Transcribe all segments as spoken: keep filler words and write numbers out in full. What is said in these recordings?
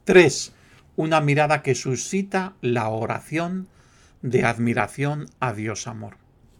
Tres. Una mirada que suscita la oración de admiración a Dios amor.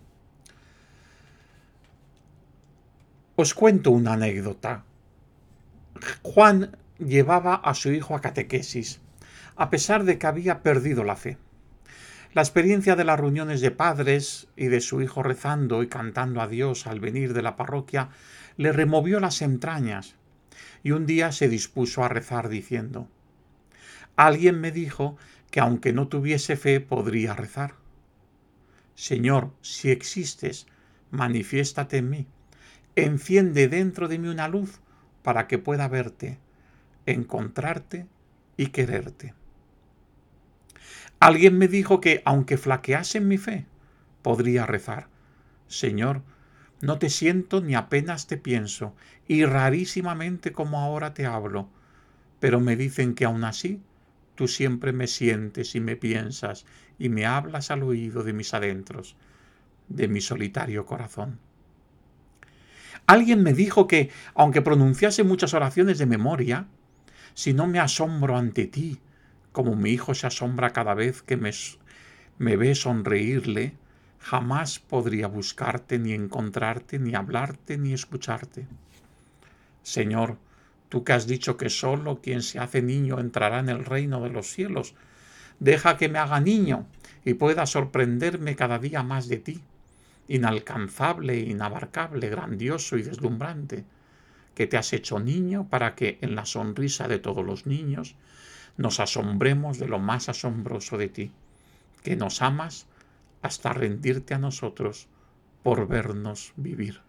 Os cuento una anécdota. Juan llevaba a su hijo a catequesis, a pesar de que había perdido la fe. La experiencia de las reuniones de padres y de su hijo rezando y cantando a Dios al venir de la parroquia le removió las entrañas, y un día se dispuso a rezar diciendo: alguien me dijo que aunque no tuviese fe podría rezar. Señor, si existes, manifiéstate en mí. Enciende dentro de mí una luz para que pueda verte, encontrarte y quererte. Alguien me dijo que, aunque flaquease en mi fe, podría rezar. Señor, no te siento ni apenas te pienso, y rarísimamente como ahora te hablo, pero me dicen que aún así tú siempre me sientes y me piensas y me hablas al oído de mis adentros, de mi solitario corazón. Alguien me dijo que, aunque pronunciase muchas oraciones de memoria, si no me asombro ante ti, como mi hijo se asombra cada vez que me, me ve sonreírle, jamás podría buscarte, ni encontrarte, ni hablarte, ni escucharte. Señor, tú que has dicho que solo quien se hace niño entrará en el reino de los cielos, deja que me haga niño y pueda sorprenderme cada día más de ti, inalcanzable, inabarcable, grandioso y deslumbrante, que te has hecho niño para que, en la sonrisa de todos los niños, nos asombremos de lo más asombroso de ti, que nos amas hasta rendirte a nosotros por vernos vivir.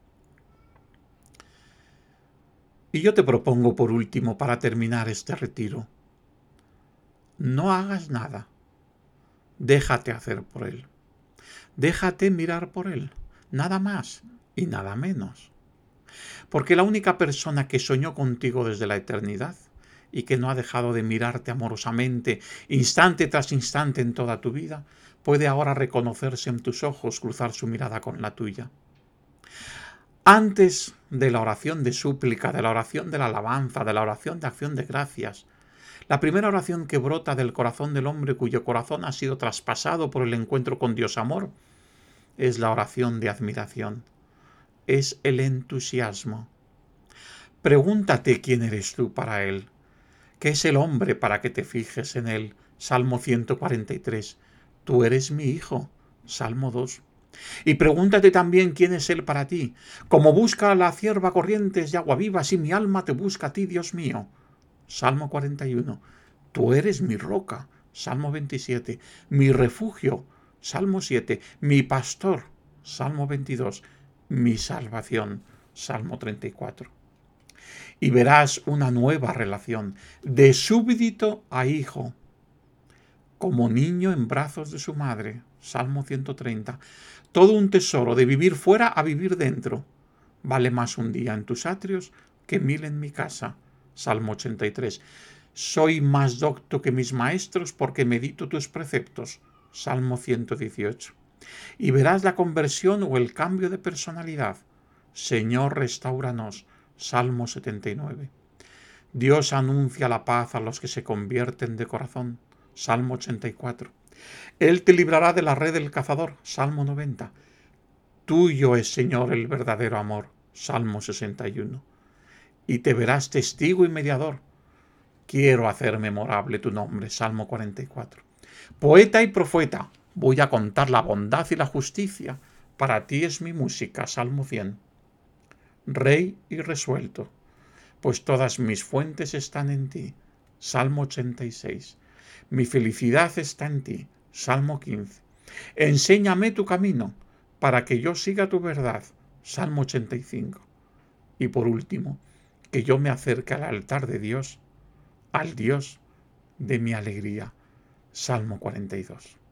Y yo te propongo, por último, para terminar este retiro, no hagas nada, déjate hacer por Él, déjate mirar por Él, nada más y nada menos. Porque la única persona que soñó contigo desde la eternidad y que no ha dejado de mirarte amorosamente, instante tras instante en toda tu vida, puede ahora reconocerse en tus ojos, cruzar su mirada con la tuya. Antes de la oración de súplica, de la oración de la alabanza, de la oración de acción de gracias, la primera oración que brota del corazón del hombre cuyo corazón ha sido traspasado por el encuentro con Dios amor, es la oración de admiración, es el entusiasmo. Pregúntate quién eres tú para Él. ¿Qué es el hombre para que te fijes en él? Salmo ciento cuarenta y tres. Tú eres mi hijo. Salmo dos. Y pregúntate también quién es él para ti. Como busca la cierva corrientes de agua viva, así mi alma te busca a ti, Dios mío. Salmo cuarenta y uno. Tú eres mi roca. Salmo veintisiete. Mi refugio. Salmo siete. Mi pastor. Salmo veintidós. Mi salvación. Salmo treinta y cuatro. Y verás una nueva relación, de súbdito a hijo, como niño en brazos de su madre. Salmo ciento treinta. Todo un tesoro, de vivir fuera a vivir dentro. Vale más un día en tus atrios que mil en mi casa. Salmo ochenta y tres. Soy más docto que mis maestros porque medito tus preceptos. Salmo ciento dieciocho. Y verás la conversión o el cambio de personalidad. Señor, restáuranos. Salmo setenta y nueve. Dios anuncia la paz a los que se convierten de corazón. Salmo ochenta y cuatro. Él te librará de la red del cazador. Salmo noventa. Tuyo es, Señor, el verdadero amor. Salmo sesenta y uno. Y te verás testigo y mediador. Quiero hacer memorable tu nombre. Salmo cuarenta y cuatro. Poeta y profeta, voy a contar la bondad y la justicia. Para ti es mi música. Salmo cien. Rey y resuelto, pues todas mis fuentes están en ti. Salmo ochenta y seis. Mi felicidad está en ti. Salmo quince. Enséñame tu camino, para que yo siga tu verdad. Salmo ochenta y cinco. Y por último, que yo me acerque al altar de Dios, al Dios de mi alegría. Salmo cuarenta y dos.